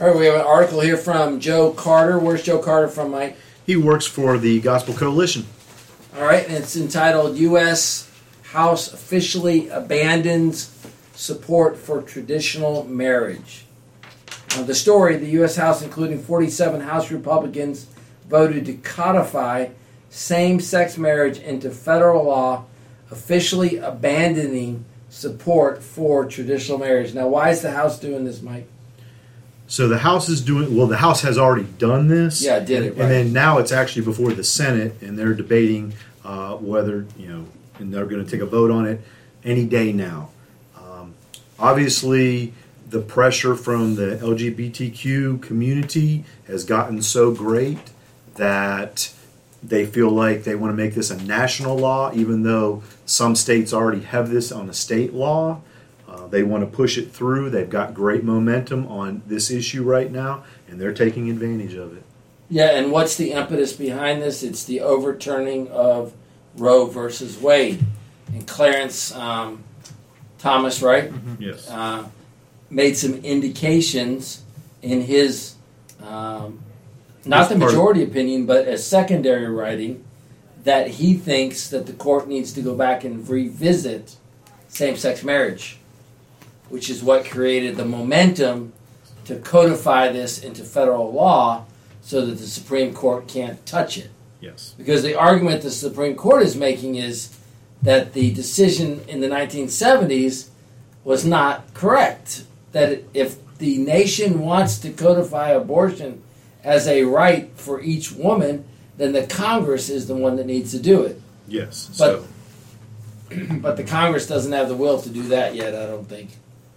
All right, we have an article here from Joe Carter. Where's Joe Carter from, Mike? He works for the Gospel Coalition. All right, and it's entitled U.S. House Officially Abandons Support for Traditional Marriage. The story, the U.S. House, including 47 House Republicans, voted to codify same-sex marriage into federal law, officially abandoning support for traditional marriage. Now, why is the House doing this, Mike? So the House is doing, well, the House has already done this. Yeah, it did it, right. And then now it's actually before the Senate, and they're debating whether, and they're going to take a vote on it any day now. Obviously, the pressure from the LGBTQ community has gotten so great that they feel like they want to make this a national law, even though some states already have this on a state law. They want to push it through. They've got great momentum on this issue right now, and they're taking advantage of it. Yeah, and what's the impetus behind this? It's the overturning of Roe versus Wade. And Clarence Thomas, right? Mm-hmm. Yes. Made some indications in his, not the majority opinion, but a secondary writing, that he thinks that the court needs to go back and revisit same-sex marriage, which is what created the momentum to codify this into federal law so that the Supreme Court can't touch it. Yes. Because the argument the Supreme Court is making is that the decision in the 1970s was not correct. That if the nation wants to codify abortion as a right for each woman, then the Congress is the one that needs to do it. Yes. But the Congress doesn't have the will to do that yet, I don't think.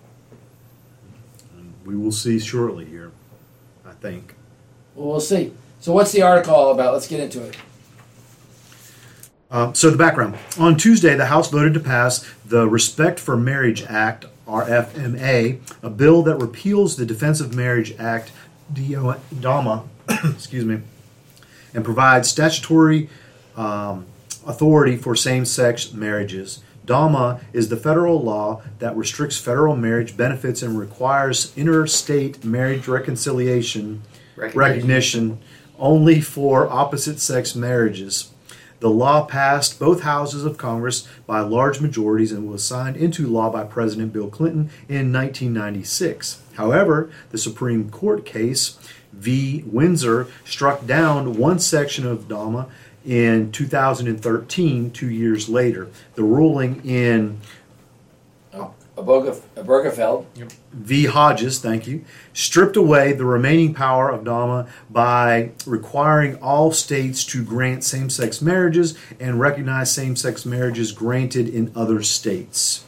We will see shortly here, I think. Well, we'll see. So what's the article all about? Let's get into it. So the background. On Tuesday, the House voted to pass the Respect for Marriage Act, RFMA, a bill that repeals the Defense of Marriage Act, DOMA, excuse me, and provides statutory authority for same-sex marriages. DOMA is the federal law that restricts federal marriage benefits and requires interstate marriage recognition only for opposite-sex marriages. The law passed both houses of Congress by large majorities and was signed into law by President Bill Clinton in 1996. However, the Supreme Court case v. Windsor struck down one section of DOMA in 2013, 2 years later. The ruling in Obergefell v. Hodges, thank you, stripped away the remaining power of DOMA by requiring all states to grant same-sex marriages and recognize same-sex marriages granted in other states.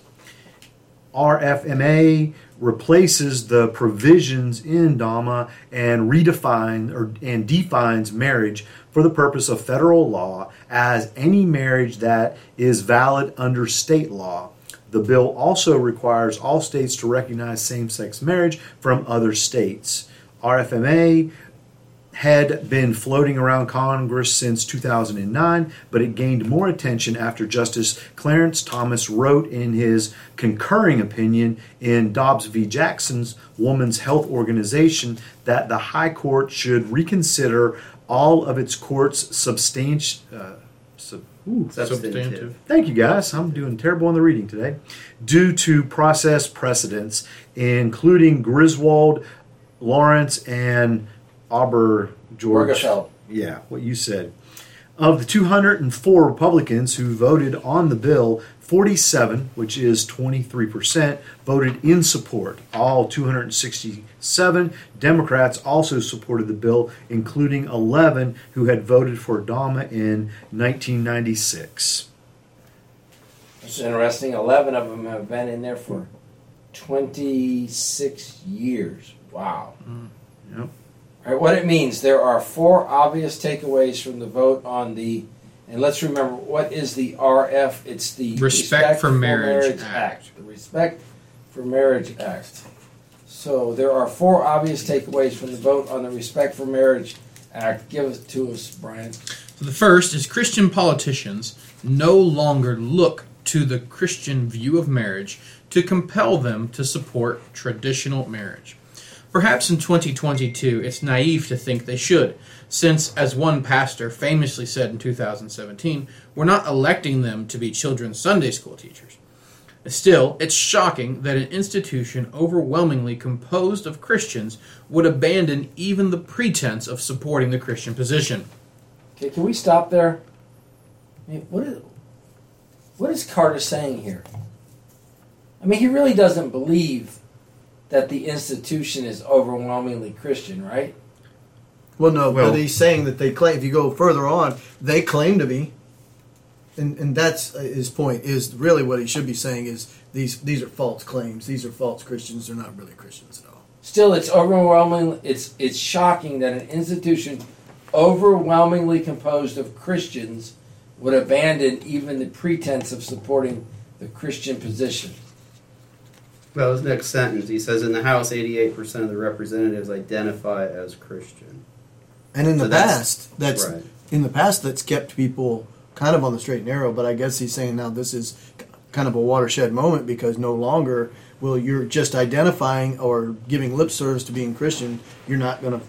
RFMA replaces the provisions in DOMA and defines marriage for the purpose of federal law as any marriage that is valid under state law. The bill also requires all states to recognize same-sex marriage from other states. RFMA had been floating around Congress since 2009, but it gained more attention after Justice Clarence Thomas wrote in his concurring opinion in Dobbs v. Jackson's Women's Health Organization that the High Court should reconsider all of its court's substantive. Thank you, guys. I'm doing terrible on the reading today. Due to process precedents, including Griswold, Lawrence, and Obergefell. Yeah, what you said. Of the 204 Republicans who voted on the bill, 47, which is 23%, voted in support. All 267 Democrats also supported the bill, including 11 who had voted for DOMA in 1996. It's interesting. 11 of them have been in there for 26 years. Wow. Yep. All right, what it means, there are 4 obvious takeaways from the vote on the, and let's remember, what is the RF? It's the Respect for Marriage Act. The Respect for Marriage Act. So there are 4 obvious takeaways from the vote on the Respect for Marriage Act. Give it to us, Brian. So the first is Christian politicians no longer look to the Christian view of marriage to compel them to support traditional marriage. Perhaps in 2022 it's naive to think they should, since, as one pastor famously said in 2017, we're not electing them to be children's Sunday school teachers. Still, it's shocking that an institution overwhelmingly composed of Christians would abandon even the pretense of supporting the Christian position. Okay, can we stop there? I mean, what is Carter saying here? I mean, he really doesn't believe that the institution is overwhelmingly Christian, right? Well, no, but he's saying that they claim, if you go further on, they claim to be. And that's his point, is really what he should be saying is these are false claims. These are false Christians. They're not really Christians at all. Still, it's overwhelming. It's shocking that an institution overwhelmingly composed of Christians would abandon even the pretense of supporting the Christian position. Well, his next sentence, he says, in the House, 88% of the representatives identify as Christian. And in the past, right. that's kept people kind of on the straight and narrow. But I guess he's saying now this is kind of a watershed moment, because no longer will you're just identifying or giving lip service to being Christian. You're not gonna.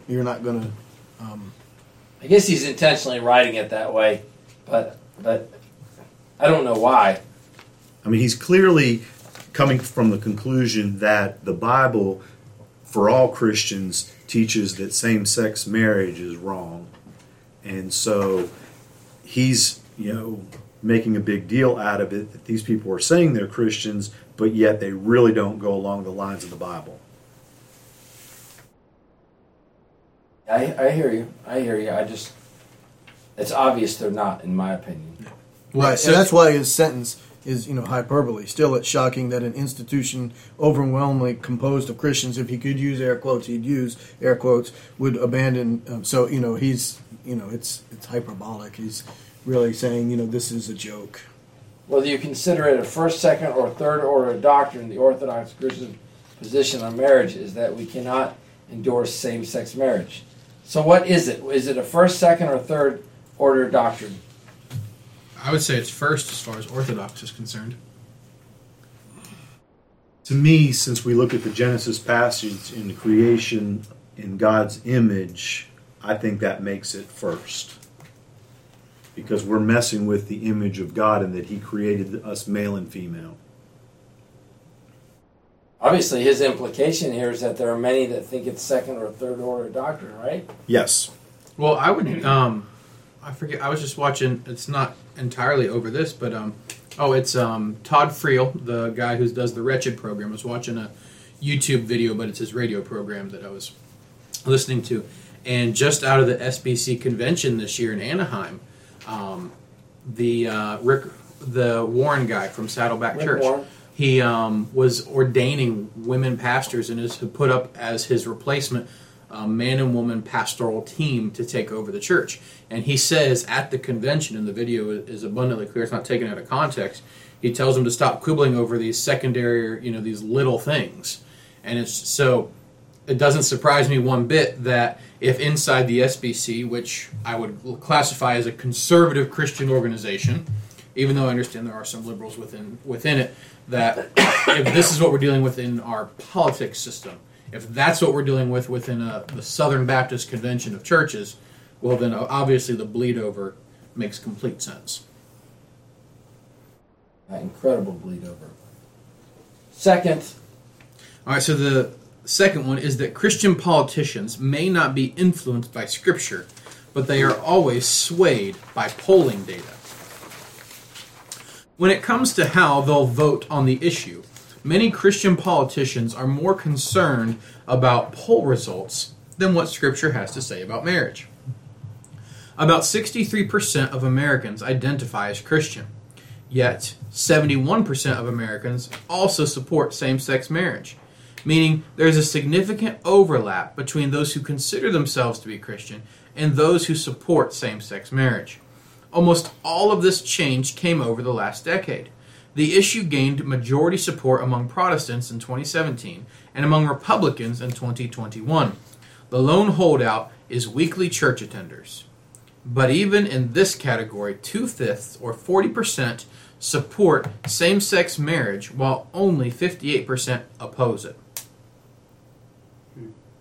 I guess he's intentionally writing it that way, but I don't know why. I mean, he's clearly coming from the conclusion that the Bible, for all Christians, teaches that same-sex marriage is wrong. And so he's, making a big deal out of it that these people are saying they're Christians, but yet they really don't go along the lines of the Bible. I hear you. It's obvious they're not, in my opinion. Right, so that's why his sentence is, hyperbole. Still, it's shocking that an institution overwhelmingly composed of Christians, if he could use air quotes, he'd use air quotes, would abandon. He's, it's hyperbolic. He's really saying, this is a joke. Whether you consider it a first, second, or third order doctrine, the Orthodox Christian position on marriage is that we cannot endorse same-sex marriage. So what is it? Is it a first, second, or third order doctrine? I would say it's first as far as Orthodox is concerned. To me, since we look at the Genesis passage in the creation in God's image, I think that makes it first. Because we're messing with the image of God and that He created us male and female. Obviously, his implication here is that there are many that think it's second or third order doctrine, right? Yes. Well, I would, I forget, I was just watching, it's not entirely over this, but, it's Todd Friel, the guy who does the Wretched program. I was watching a YouTube video, but it's his radio program that I was listening to. And just out of the SBC convention this year in Anaheim, the Warren guy from Saddleback Rick Church, Warren. he was ordaining women pastors and is put up as his replacement man and woman pastoral team to take over the church. And he says at the convention, and the video is abundantly clear, it's not taken out of context, he tells them to stop quibbling over these secondary, these little things. And it doesn't surprise me one bit that if inside the SBC, which I would classify as a conservative Christian organization, even though I understand there are some liberals within it, that if this is what we're dealing with in our politics system, if that's what we're dealing with within the Southern Baptist Convention of Churches, well then obviously the bleed over makes complete sense. Incredible bleed over. Second. All right, so the second one is that Christian politicians may not be influenced by Scripture, but they are always swayed by polling data. When it comes to how they'll vote on the issue, many Christian politicians are more concerned about poll results than what Scripture has to say about marriage. About 63% of Americans identify as Christian, yet 71% of Americans also support same-sex marriage, meaning there's a significant overlap between those who consider themselves to be Christian and those who support same-sex marriage. Almost all of this change came over the last decade. The issue gained majority support among Protestants in 2017 and among Republicans in 2021. The lone holdout is weekly church attenders. But even in this category, 2/5 or 40% support same-sex marriage while only 58% oppose it.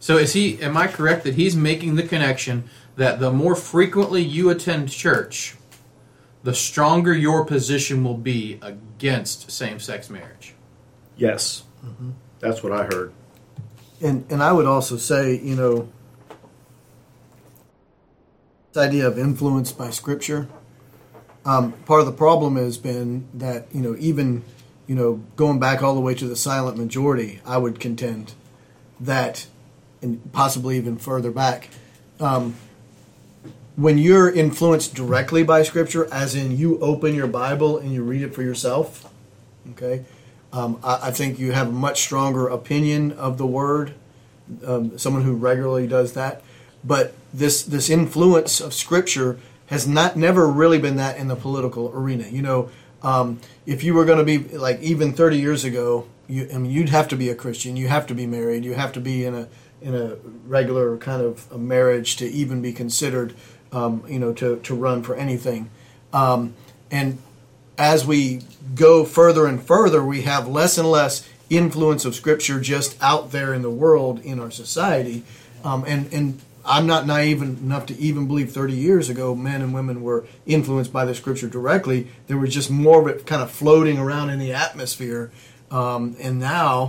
So am I correct that he's making the connection that the more frequently you attend church, the stronger your position will be against same-sex marriage? Yes. That's what I heard. And I would also say, this idea of influence by Scripture. Part of the problem has been that even going back all the way to the silent majority, I would contend that, and possibly even further back, when you're influenced directly by Scripture, as in you open your Bible and you read it for yourself, okay, I think you have a much stronger opinion of the Word. Someone who regularly does that, but this influence of Scripture has never really been that in the political arena. If you were going to be like even 30 years ago, you'd have to be a Christian, you have to be married, you have to be in a regular kind of a marriage to even be considered, to run for anything. And as we go further and further, we have less and less influence of Scripture just out there in the world, in our society. And I'm not naive enough to even believe 30 years ago men and women were influenced by the Scripture directly. There was just more of it kind of floating around in the atmosphere. And now,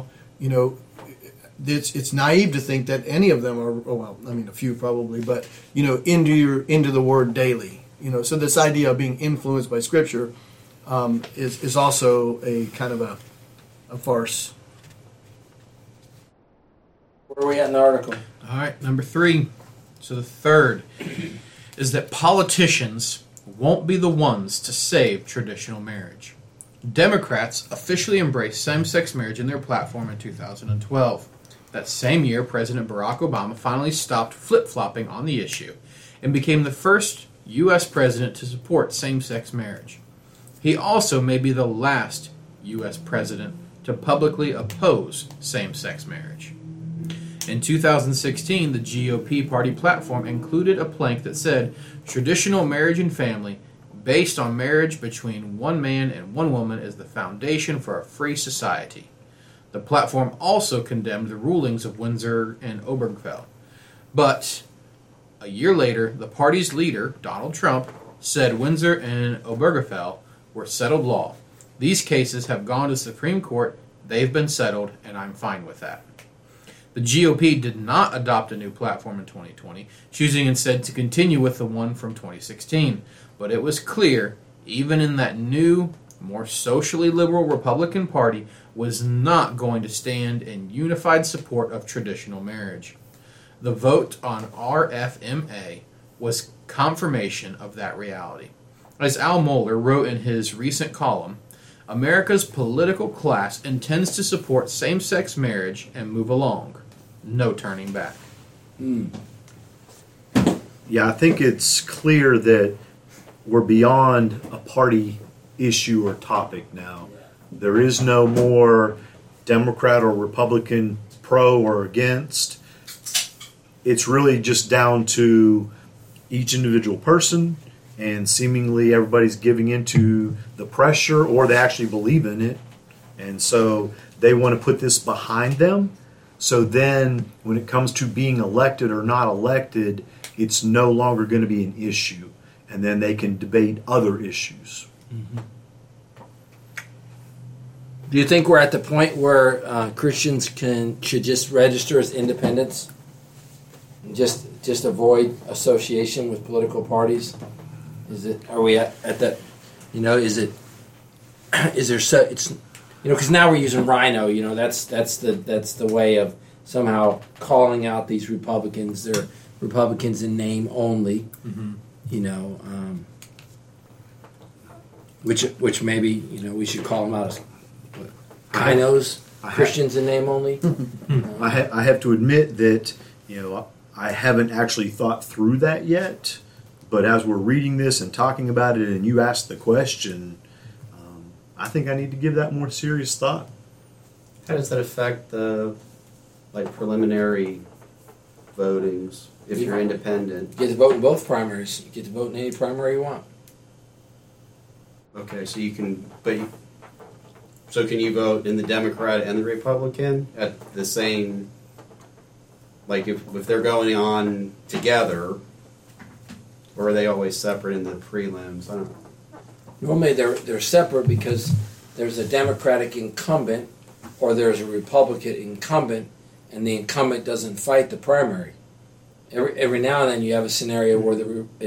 it's naive to think that any of them are, a few probably, but, into the Word daily. So this idea of being influenced by Scripture is also a kind of a farce. Where are we at in the article? All right, number 3. So the third is that politicians won't be the ones to save traditional marriage. Democrats officially embraced same-sex marriage in their platform in 2012. That same year, President Barack Obama finally stopped flip-flopping on the issue and became the first U.S. president to support same-sex marriage. He also may be the last U.S. president to publicly oppose same-sex marriage. In 2016, the GOP party platform included a plank that said, "Traditional marriage and family, based on marriage between one man and one woman, is the foundation for a free society." The platform also condemned the rulings of Windsor and Obergefell. But a year later, the party's leader, Donald Trump, said Windsor and Obergefell were settled law. These cases have gone to the Supreme Court, they've been settled, and I'm fine with that. The GOP did not adopt a new platform in 2020, choosing instead to continue with the one from 2016. But it was clear, even in that new, more socially liberal Republican Party was not going to stand in unified support of traditional marriage. The vote on RFMA was confirmation of that reality. As Al Mohler wrote in his recent column, America's political class intends to support same-sex marriage and move along. No turning back. Yeah, I think it's clear that we're beyond a party issue or topic now. There is no more Democrat or Republican pro or against. It's really just down to each individual person, and seemingly everybody's giving into the pressure, or they actually believe in it, and so they want to put this behind them. So then when it comes to being elected or not elected, it's no longer going to be an issue, and then they can debate other issues. Mm-hmm. Do you think we're at the point where Christians should just register as independents, and just avoid association with political parties? Are we at that? Is there so it's because now we're using Rhino. That's the way of somehow calling out these Republicans. They're Republicans in name only. Mm-hmm. Which maybe we should call them out as Kinos, Christians in name only. I have to admit that I haven't actually thought through that yet. But as we're reading this and talking about it, and you asked the question, I think I need to give that more serious thought. How does that affect the preliminary votings if you're independent? You get to vote in both primaries. You get to vote in any primary you want. Okay, so you can, so can you vote in the Democrat and the Republican at the same Like if they're going on together, or are they always separate in the prelims? I don't know. Normally they're separate because there's a Democratic incumbent or there's a Republican incumbent, and the incumbent doesn't fight the primary. Every now and then you have a scenario where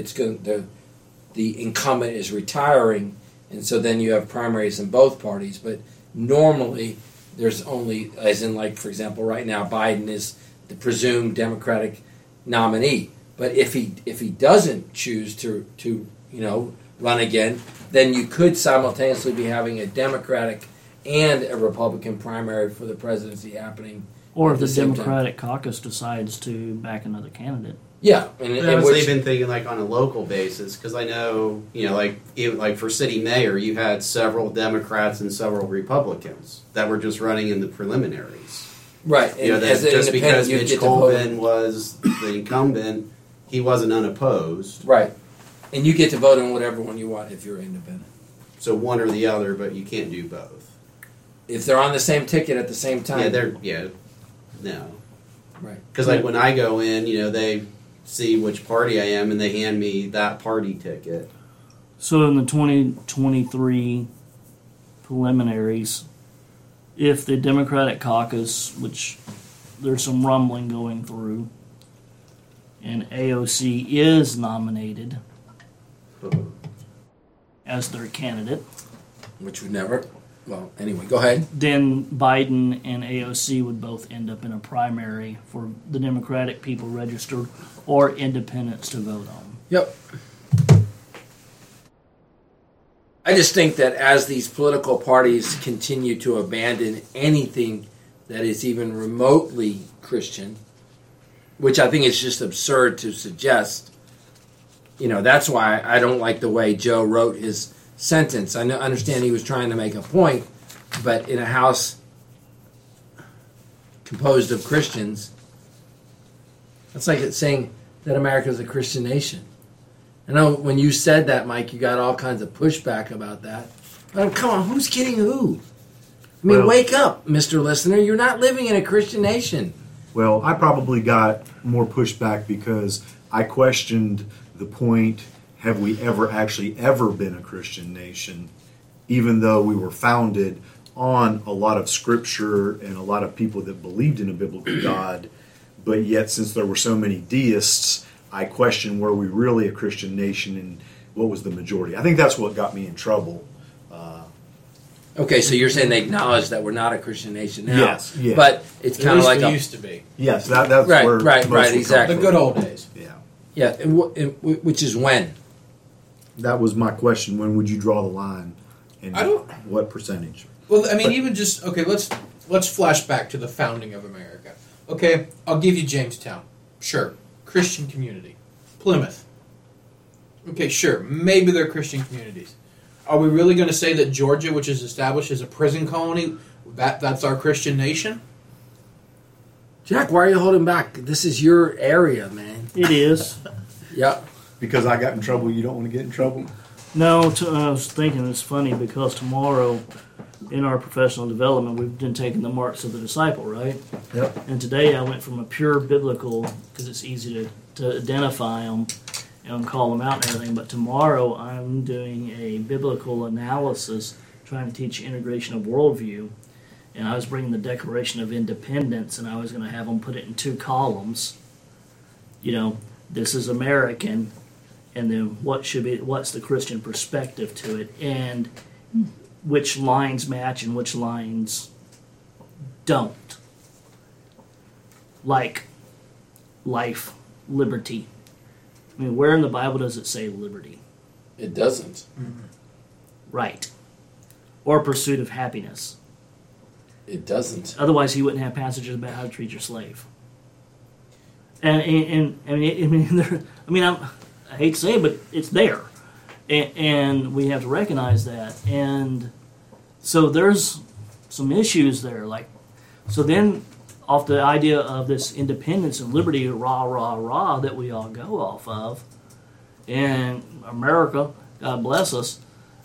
the incumbent is retiring, and so then you have primaries in both parties. But normally there's only, as in like for example, right now Biden is the presumed Democratic nominee. But if he doesn't choose to run again, then you could simultaneously be having a Democratic and a Republican primary for the presidency happening. Or if at the same Democratic caucus decides to back another candidate. Yeah, I was even thinking like on a local basis, because I know, like for city mayor, you had several Democrats and several Republicans that were just running in the preliminaries. right. That just because Mitch Colvin was the incumbent, he wasn't unopposed. Right. And you get to vote on whatever one you want if you're independent. So one or the other, but you can't do both. If they're on the same ticket at the same time. No. Right. Because like when I go in, they see which party I am and they hand me that party ticket. So in the 2023 preliminaries, if the Democratic caucus, which there's some rumbling going through, and AOC is nominated as their candidate, Which would never. Well, anyway, go ahead. then Biden and AOC would both end up in a primary for the Democratic people registered or independents to vote on. Yep. I just think that as these political parties continue to abandon anything that is even remotely Christian, which I think is just absurd to suggest, that's why I don't like the way Joe wrote his sentence. I understand he was trying to make a point, but in a house composed of Christians, that's like it's saying that America is a Christian nation. I know when you said that, Mike, you got all kinds of pushback about that. But come on, who's kidding who? I mean, wake up, Mr. Listener. You're not living in a Christian nation. Well, I probably got more pushback because I questioned the point, have we ever been a Christian nation, even though we were founded on a lot of scripture and a lot of people that believed in a biblical God, but yet since there were so many deists, I questioned were we really a Christian nation and what was the majority. I think that's what got me in trouble. Okay, so you're saying they acknowledge that we're not a Christian nation now. Yes. But it's kind of like we used to be. Yes, that's Right, where right, most were exactly. The good old days. Yeah. Yeah, which is when? That was my question. When would you draw the line? And I don't- what percentage? Well, I mean, even just okay. Let's flash back to the founding of America. Okay, I'll give you Jamestown. Sure, Christian community. Plymouth. Okay, sure, maybe they're Christian communities. Are we really going to say that Georgia, which is established as a prison colony, that's our Christian nation? Jack, why are you holding back? This is your area, man. It is. Yeah. Because I got in trouble, you don't want to get in trouble? No, I was thinking it's funny because tomorrow in our professional development we've been taking the marks of the disciple, right? Yep. And today I went from a pure biblical, because it's easy to identify them and call them out and everything, but tomorrow I'm doing a biblical analysis trying to teach integration of worldview, and I was bringing the Declaration of Independence and I was going to have them put it in two columns. This is American, and then what's the Christian perspective to it, and which lines match and which lines don't. Like life, liberty. I mean, where in the Bible does it say liberty? It doesn't. Right. Or pursuit of happiness. It doesn't. Otherwise, he wouldn't have passages about how to treat your slave. And I hate to say it, but it's there. And we have to recognize that. And so there's some issues there. So then, off the idea of this independence and liberty, rah, rah, rah, that we all go off of, and America, God bless us,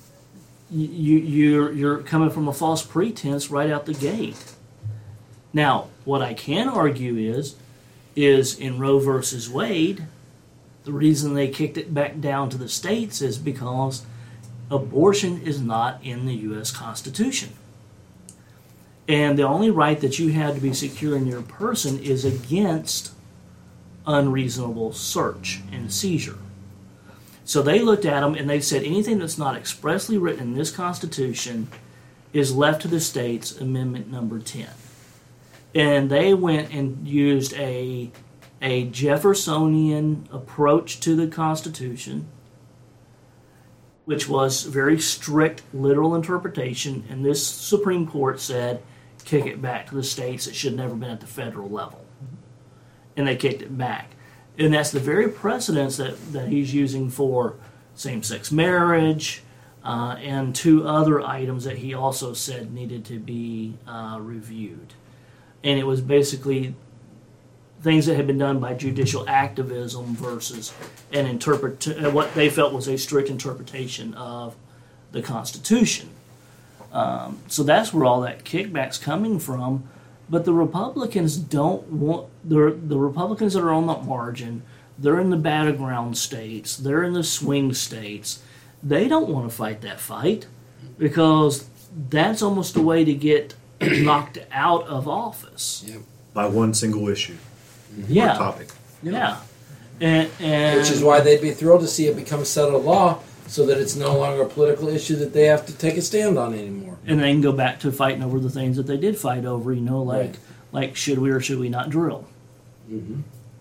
you're coming from a false pretense right out the gate. Now, what I can argue is, is in Roe versus Wade, the reason they kicked it back down to the states is because abortion is not in the U.S. Constitution. And the only right that you have to be secure in your person is against unreasonable search and seizure. So they looked at them and they said anything that's not expressly written in this Constitution is left to the states, Amendment number 10. And they went and used a Jeffersonian approach to the Constitution, which was very strict literal interpretation, and this Supreme Court said, kick it back to the states. It should have never been at the federal level. And they kicked it back. And that's the very precedence that he's using for same-sex marriage and 2 other items that he also said needed to be reviewed. And it was basically things that had been done by judicial activism versus what they felt was a strict interpretation of the Constitution. So that's where all that kickback's coming from. But the Republicans don't want the Republicans that are on the margin. They're in the battleground states. They're in the swing states. They don't want to fight that fight because that's almost a way to get knocked out of office. Yep. By one single issue. Yeah. Or topic. Yeah. And Which is why they'd be thrilled to see it become settled law so that it's no longer a political issue that they have to take a stand on anymore. And they can go back to fighting over the things that they did fight over, like should we or should we not drill? Mm-hmm.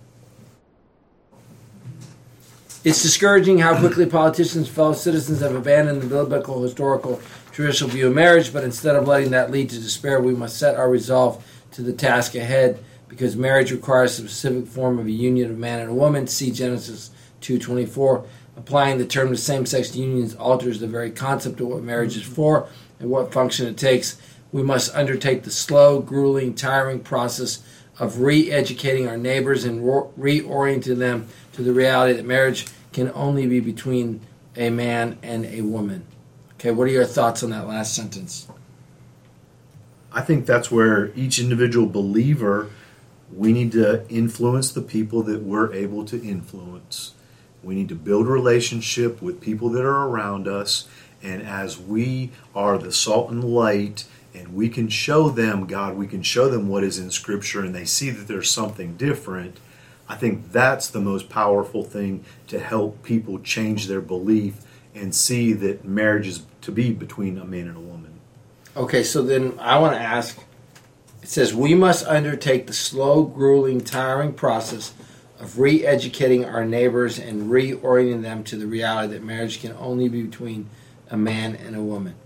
It's discouraging how quickly politicians and fellow citizens have abandoned the biblical, historical, traditional view of marriage, but instead of letting that lead to despair, we must set our resolve to the task ahead, because marriage requires a specific form of a union of man and a woman. See Genesis 2:24. Applying the term to same-sex unions alters the very concept of what marriage is for and what function it takes. We must undertake the slow, grueling, tiring process of re-educating our neighbors and reorienting them to the reality that marriage can only be between a man and a woman. Okay, what are your thoughts on that last sentence? I think that's where each individual believer, we need to influence the people that we're able to influence. We need to build a relationship with people that are around us, and as we are the salt and light, and we can show them God, we can show them what is in Scripture, and they see that there's something different. I think that's the most powerful thing to help people change their belief and see that marriage is to be between a man and a woman. Okay, so then I want to ask, it says, we must undertake the slow, grueling, tiring process of re-educating our neighbors and reorienting them to the reality that marriage can only be between a man and a woman.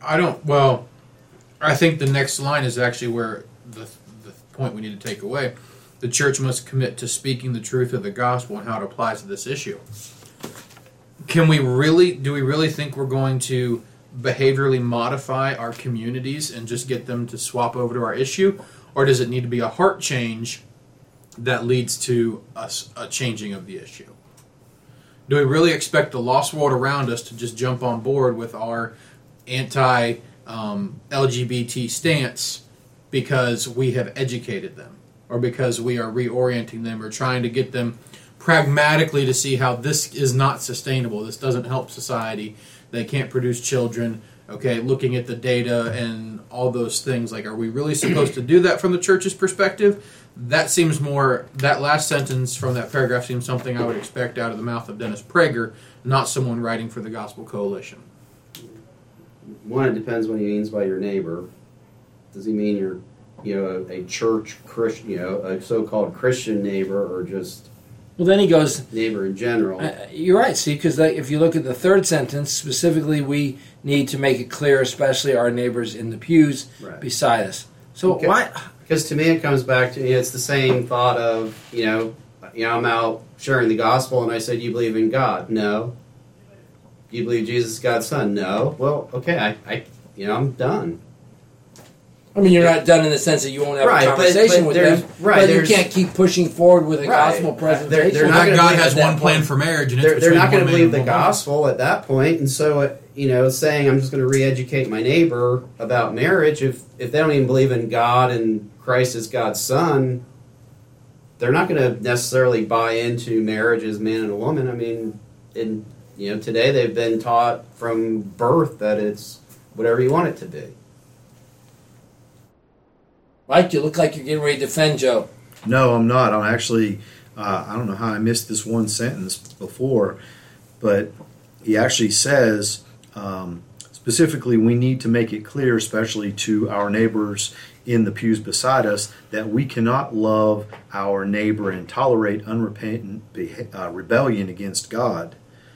I think the next line is actually where the point we need to take away. The church must commit to speaking the truth of the gospel and how it applies to this issue. Do we really think we're going to behaviorally modify our communities and just get them to swap over to our issue? Or does it need to be a heart change that leads to a changing of the issue? Do we really expect the lost world around us to just jump on board with our anti-LGBT stance because we have educated them, or because we are reorienting them, or trying to get them pragmatically to see how this is not sustainable, this doesn't help society, they can't produce children, okay, looking at the data and all those things? Like, are we really supposed to do that from the church's perspective? That last sentence from that paragraph seems something I would expect out of the mouth of Dennis Prager, not someone writing for the Gospel Coalition. One, it depends what he means by your neighbor. Does he mean a church Christian, a so-called Christian neighbor, or just Well, then he goes, neighbor in general? You're right, see, because if you look at the third sentence, specifically, we need to make it clear, especially our neighbors in the pews beside us. So Okay. why? Because to me, it comes back to it's the same thought of I'm out sharing the gospel, and I said, "You believe in God?" No. You believe Jesus is God's son? No. Well, okay, I'm done. I mean, you're not done in the sense that you won't have a conversation with them, but you can't keep pushing forward with a gospel presentation. They're not God has that one plan point. for marriage, and They're not going to believe the gospel. gospel at that point, and so saying I'm just going to re-educate my neighbor about marriage, if they don't even believe in God and Christ as God's son, they're not going to necessarily buy into marriage as man and a woman. I mean, today they've been taught from birth that it's whatever you want it to be. Mike, you look like you're getting ready to defend Joe. No, I'm not. I'm actually, I don't know how I missed this one sentence before, but he actually says, specifically, we need to make it clear, especially to our neighbors in the pews beside us, that we cannot love our neighbor and tolerate unrepentant rebellion against God.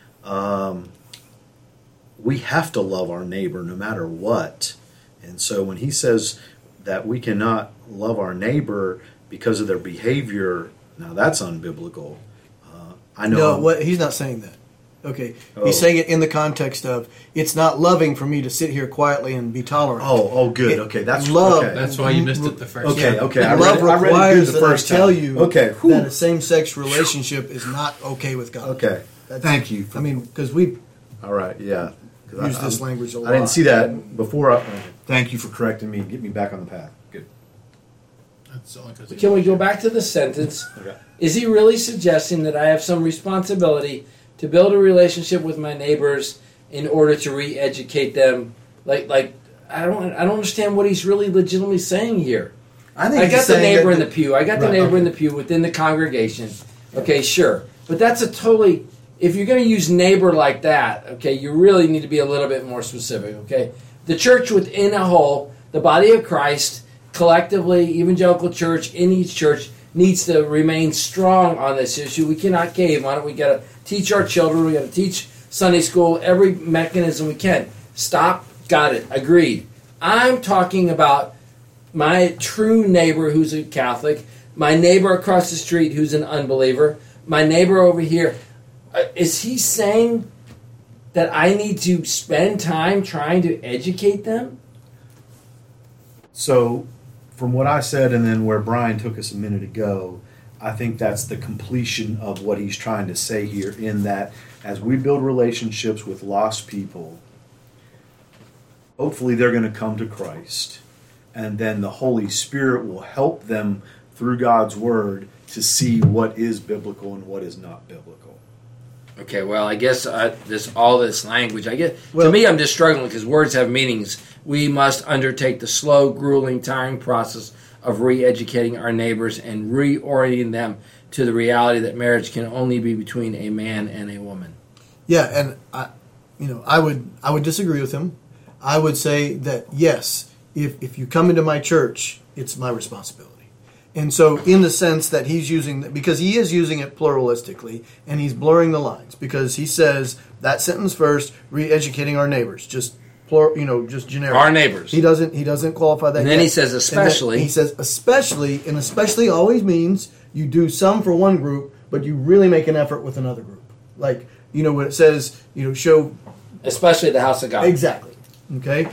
We have to love our neighbor no matter what. And so when he says that we cannot love our neighbor because of their behavior, now that's unbiblical. I know. No, he's not saying that. Okay, Oh. he's saying it in the context of it's not loving for me to sit here quietly and be tolerant. Oh, good. Okay, that's love. okay. That's why you missed it the first Okay, time. okay. And I love read it requires good the that first I tell time. you Okay, whew. that a same-sex relationship is not okay with God. Okay. Thank you. I mean, because we All right, yeah. 'Cause use this language a lot. I didn't see that before. Thank you for correcting me and get me back on the path. Good. That's only 'cause he- Can we go back to the sentence? Okay. Is he really suggesting that I have some responsibility to build a relationship with my neighbors in order to re-educate them? Like I don't understand what he's really legitimately saying here. I think I got he's the saying neighbor that in the pew. I got the Right, neighbor okay. in the pew within the congregation. Okay, sure. But that's a totally, if you're going to use neighbor like that, okay, you really need to be a little bit more specific, okay? The church within a whole, the body of Christ, collectively, evangelical church, in each church, needs to remain strong on this issue. We cannot cave on it. We got to teach our children. We got to teach Sunday school, every mechanism we can. Stop. Got it. Agreed. I'm talking about my true neighbor who's a Catholic, my neighbor across the street who's an unbeliever, my neighbor over here. Is he saying that I need to spend time trying to educate them? So, from what I said and then where Brian took us a minute ago, I think that's the completion of what he's trying to say here, in that as we build relationships with lost people, hopefully they're going to come to Christ. And then the Holy Spirit will help them through God's Word to see what is biblical and what is not biblical. Okay, well, I guess this language, I get Well- to me, I'm just struggling because words have meanings. We must undertake the slow, grueling, tiring process of re-educating our neighbors and reorienting them to the reality that marriage can only be between a man and a woman. Yeah, and I would disagree with him. I would say that yes, if you come into my church, it's my responsibility. And so, in the sense that he's using, because he is using it pluralistically, and he's blurring the lines, because he says that sentence first, re-educating our neighbors, just just generic. Our neighbors. He doesn't qualify that. And then yet. he says And then especially. he says especially, and especially always means you do some for one group, but you really make an effort with another group. Like when it says show Especially the house of God. exactly. Okay.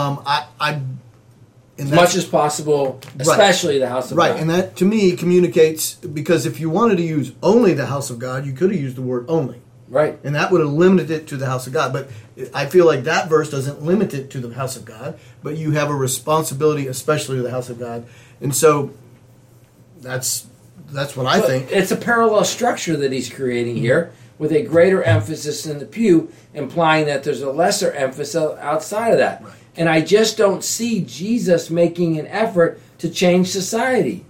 As much as possible, especially the house of God. Right, and that to me communicates, because if you wanted to use only the house of God, you could have used the word only, Right. and that would have limited it to the house of God. But I feel like that verse doesn't limit it to the house of God, but you have a responsibility, especially to the house of God, and so that's what I But think. it's a parallel structure that he's creating here with a greater emphasis in the pew, implying that there's a lesser emphasis outside of that. Right. And I just don't see Jesus making an effort to change society.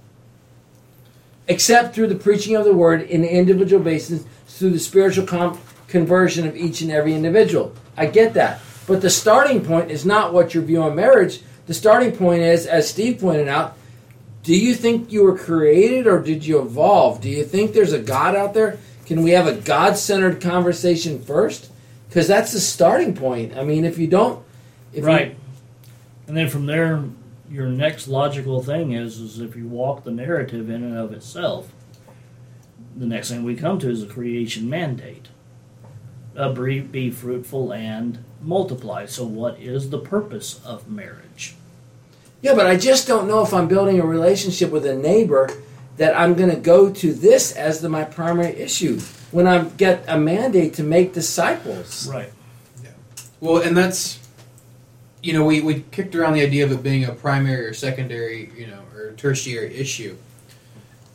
Except through the preaching of the word in the individual basis, through the spiritual conversion of each and every individual. I get that. But the starting point is not what your view on marriage. The starting point is, as Steve pointed out, do you think you were created or did you evolve? Do you think there's a God out there? Can we have a God-centered conversation first? Because that's the starting point. I mean, if you don't... Right. And then from there, your next logical thing is if you walk the narrative in and of itself, the next thing we come to is a creation mandate. Be fruitful and multiply. So what is the purpose of marriage? Yeah, but I just don't know if I'm building a relationship with a neighbor that I'm going to go to this as my primary issue when I get a mandate to make disciples. Right. Well, and that's, we kicked around the idea of it being a primary or secondary, or tertiary issue.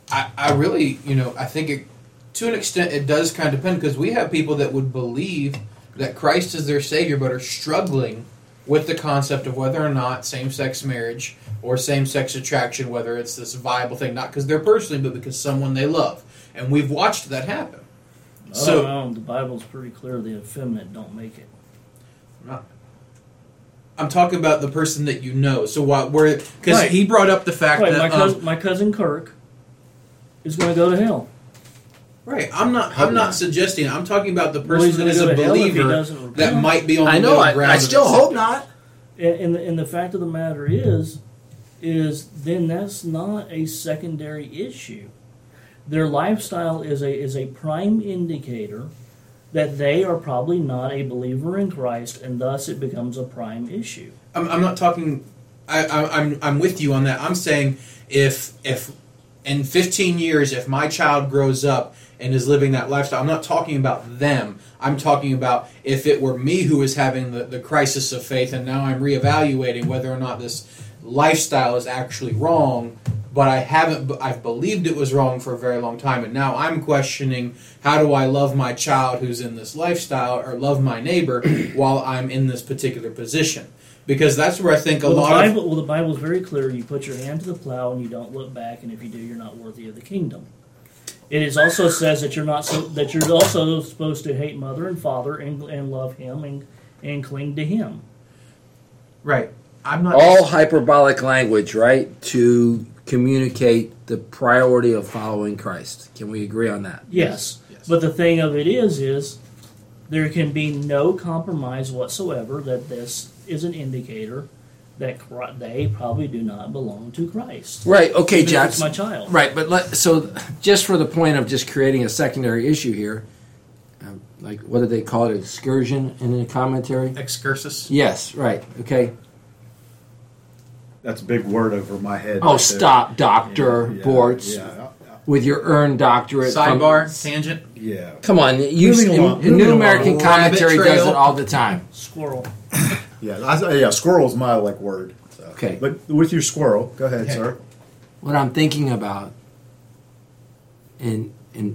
I really, I think to an extent it does kind of depend, because we have people that would believe that Christ is their Savior but are struggling with the concept of whether or not same-sex marriage or same-sex attraction, whether it's this viable thing, not because they're personally, but because someone they love. And we've watched that happen. So the Bible's pretty clear the effeminate don't make it. I'm talking about the person that you know. So because Right. he brought up the fact Right, that my cousin Kirk is going to go to hell. right. I'm not suggesting. I'm talking about the person he's that gonna is go a to hell if he believer doesn't repent. that might be on the I know. middle ground. I of still hope acceptance. not. And the fact of the matter is then that's not a secondary issue. Their lifestyle is a prime indicator that they are probably not a believer in Christ, and thus it becomes a prime issue. I'm not talking. I'm with you on that. I'm saying if in 15 years, if my child grows up and is living that lifestyle, I'm not talking about them. I'm talking about if it were me who was having the crisis of faith, and now I'm reevaluating whether or not this lifestyle is actually wrong. But I've believed it was wrong for a very long time, and now I'm questioning, how do I love my child who's in this lifestyle, or love my neighbor while I'm in this particular position? Because that's where I think the Bible is very clear. You put your hand to the plow and you don't look back, and if you do, you're not worthy of the kingdom. It is also says that you're also supposed to hate mother and father and love him and cling to him. Right. I'm not All hyperbolic language, right, to communicate the priority of following Christ. Can we agree on that? Yes. But the thing of it is there can be no compromise whatsoever that this is an indicator that they probably do not belong to Christ. Right. Okay, Even if Jack. it's my child. Right, but so just for the point of just creating a secondary issue here, like what did they call it? Excursion in the commentary? excursus. Yes. Right. Okay. That's a big word over my head. Oh, right stop, Dr. there. Bortz, Yeah. with your earned doctorate. Sidebar, tangent. Yeah. Come on, Moving along, New moving American along. Commentary Rabbit does trail. it all the time. Squirrel. Yeah. Squirrel's my word. So. Okay. But with your squirrel, go ahead, sir. What I'm thinking about, and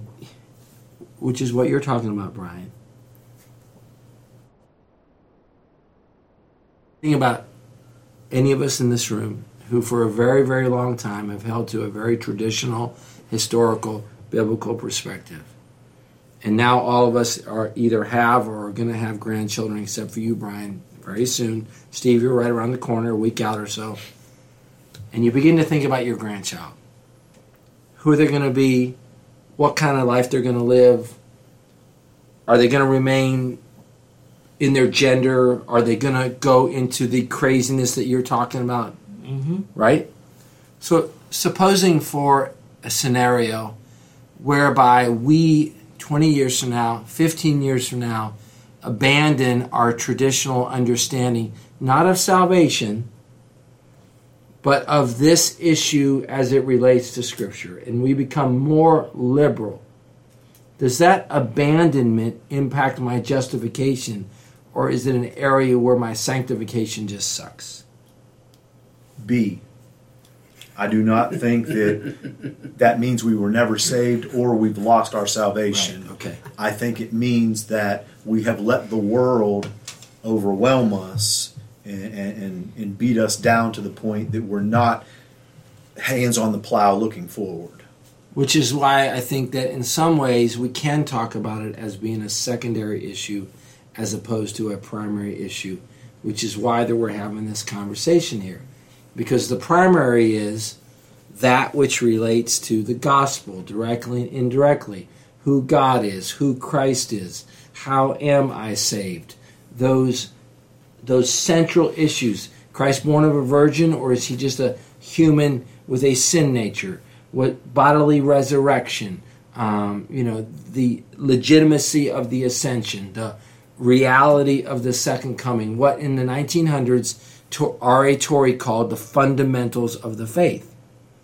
which is what you're talking about, Brian. Think about any of us in this room who for a very, very long time have held to a very traditional, historical, biblical perspective. And now all of us are either have or are going to have grandchildren, except for you, Brian, very soon. Steve, you're right around the corner, a week out or so. And you begin to think about your grandchild. Who they're going to be, what kind of life they're going to live. Are they going to remain in their gender? Are they going to go into the craziness that you're talking about? Mm-hmm. Right? So supposing for a scenario whereby we, 20 years from now, 15 years from now, abandon our traditional understanding, not of salvation, but of this issue as it relates to Scripture, and we become more liberal. Does that abandonment impact my justification, or is it an area where my sanctification just sucks? B. I do not think that means we were never saved or we've lost our salvation. Right, okay. I think it means that we have let the world overwhelm us and beat us down to the point that we're not hands on the plow looking forward. Which is why I think that in some ways we can talk about it as being a secondary issue as opposed to a primary issue, which is why that we're having this conversation here. Because the primary is that which relates to the gospel, directly and indirectly. Who God is, who Christ is, how am I saved? Those central issues. Christ born of a virgin, or is he just a human with a sin nature? What bodily resurrection? The legitimacy of the ascension, the reality of the second coming. What in the 1900s R.A. Torrey called the fundamentals of the faith,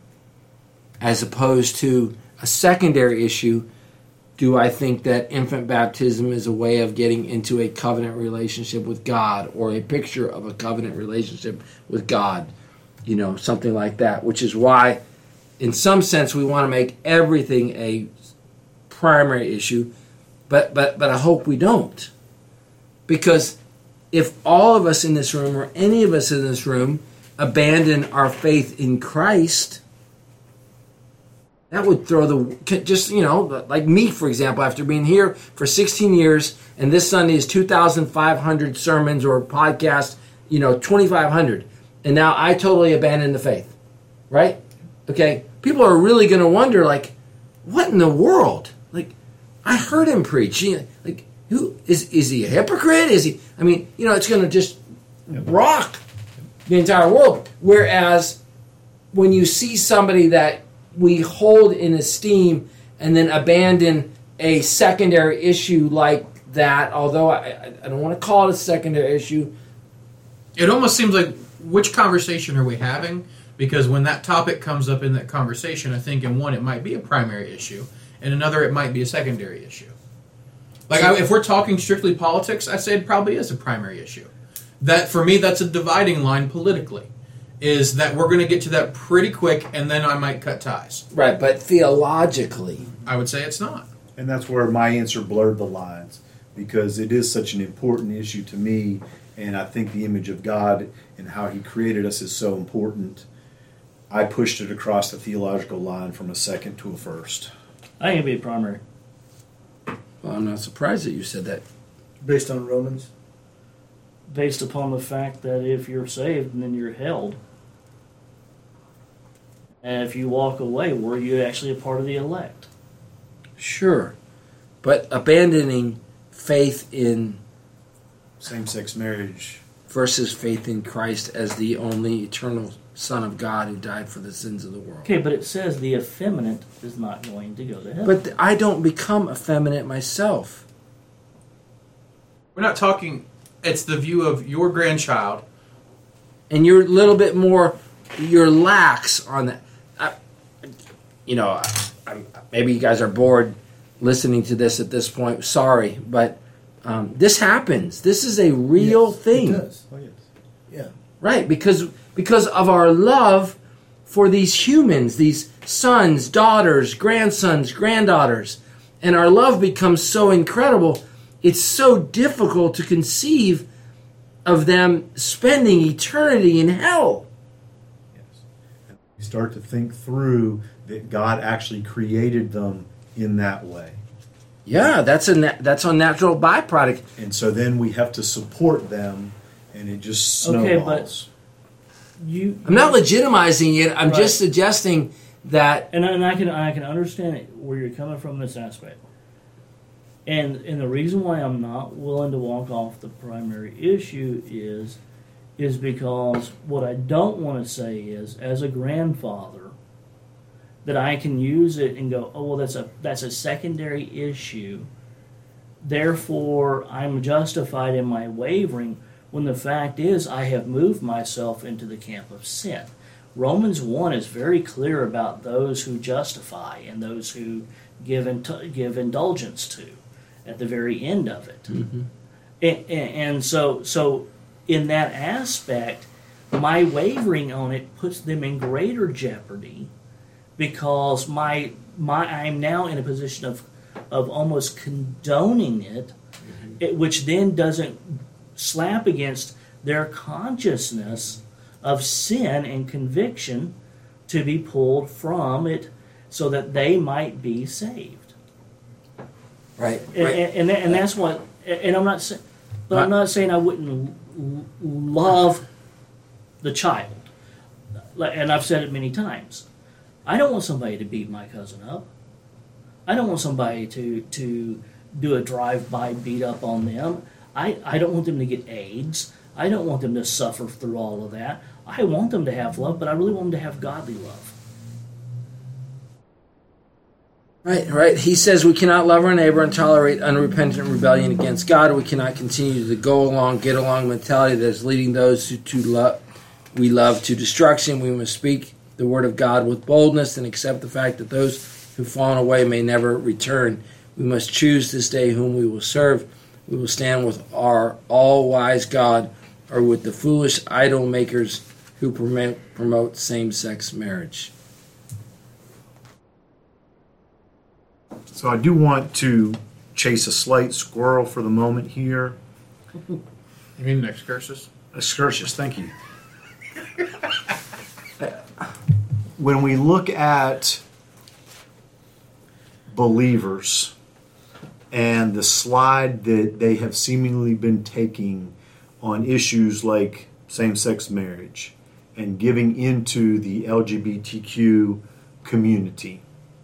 as opposed to a secondary issue. Do I think that infant baptism is a way of getting into a covenant relationship with God, or a picture of a covenant relationship with God? Something like that, which is why in some sense, we want to make everything a primary issue, but I hope we don't. Because if all of us in this room, or any of us in this room, abandon our faith in Christ, that would throw like me, for example, after being here for 16 years, and this Sunday is 2,500 sermons or podcasts, 2,500, and now I totally abandon the faith, right? Okay, people are really going to wonder, like, what in the world? Like, I heard him preach. Like, who is he a hypocrite? Is he? I mean, it's going to just rock the entire world. Whereas when you see somebody that we hold in esteem and then abandon a secondary issue like that, although I don't want to call it a secondary issue. It almost seems like, which conversation are we having? Because when that topic comes up in that conversation, I think in one it might be a primary issue, and another it might be a secondary issue. Like, if we're talking strictly politics, I say it probably is a primary issue. That, for me, that's a dividing line politically, is that we're going to get to that pretty quick, and then I might cut ties. Right, but theologically, I would say it's not. And that's where my answer blurred the lines, because it is such an important issue to me, and I think the image of God and how He created us is so important. I pushed it across the theological line from a second to a first. I think it'd be a primary. well, I'm not surprised that you said that. Based on Romans? Based upon the fact that if you're saved, then you're held. And if you walk away, were you actually a part of the elect? Sure, but abandoning faith in Same-sex marriage. versus faith in Christ as the only eternal Son of God who died for the sins of the world. Okay, but it says the effeminate is not going to go to heaven. But I don't become effeminate myself. We're not talking, it's the view of your grandchild. And you're a little bit more, you're lax on that. Maybe you guys are bored listening to this at this point. Sorry, but this happens. This is a real thing. It does. Oh, yes. Yeah. Right, because of our love for these humans, these sons, daughters, grandsons, granddaughters, and our love becomes so incredible, it's so difficult to conceive of them spending eternity in hell. Yes. And you start to think through that God actually created them in that way. Yeah, that's a natural byproduct. And so then we have to support them, and it just snowballs. Okay, but I'm not legitimizing it. I'm Right. just suggesting that. And I can understand it, where you're coming from in this aspect. And the reason why I'm not willing to walk off the primary issue is because what I don't want to say is, as a grandfather, that I can use it and go, oh, well, that's a secondary issue. Therefore, I'm justified in my wavering, when the fact is I have moved myself into the camp of sin. Romans 1 is very clear about those who justify and those who give indulgence to at the very end of it. Mm-hmm. And so in that aspect, my wavering on it puts them in greater jeopardy, because I'm now in a position of almost condoning it, which then doesn't slap against their consciousness of sin and conviction to be pulled from it so that they might be saved. Right. And that's what. And I'm not saying, but I'm not saying I wouldn't love the child. And I've said it many times. I don't want somebody to beat my cousin up. I don't want somebody to do a drive-by beat up on them. I don't want them to get AIDS. I don't want them to suffer through all of that. I want them to have love, but I really want them to have godly love. Right. He says we cannot love our neighbor and tolerate unrepentant rebellion against God. We cannot continue the go along, get along mentality that is leading those we love to destruction. We must speak the word of God with boldness and accept the fact that those who've fallen away may never return. We must choose this day whom we will serve. We will stand with our all-wise God or with the foolish idol makers who promote same-sex marriage. So I do want to chase a slight squirrel for the moment here. You mean an excursus? Excursus, thank you. When we look at believers and the slide that they have seemingly been taking on issues like same-sex marriage and giving into the LGBTQ community,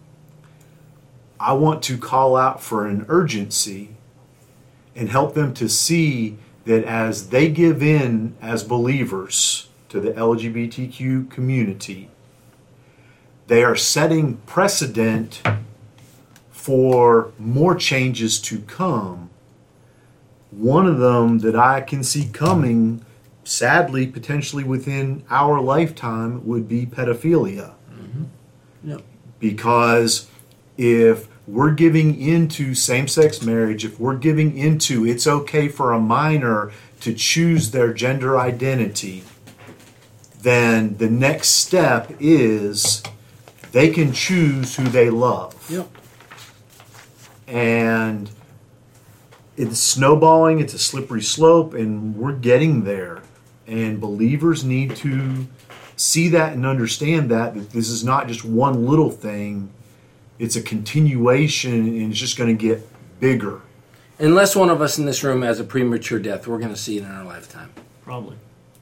I want to call out for an urgency and help them to see that as they give in as believers to the LGBTQ community, they are setting precedent for more changes to come. One of them that I can see coming, sadly, potentially within our lifetime, would be pedophilia. Mm-hmm. Yep. Because if we're giving into same-sex marriage, if we're giving into it's okay for a minor to choose their gender identity, then the next step is they can choose who they love. Yep. And it's snowballing, it's a slippery slope, and we're getting there. And believers need to see that and understand that this is not just one little thing. It's a continuation, and it's just going to get bigger. Unless one of us in this room has a premature death, we're going to see it in our lifetime. Probably.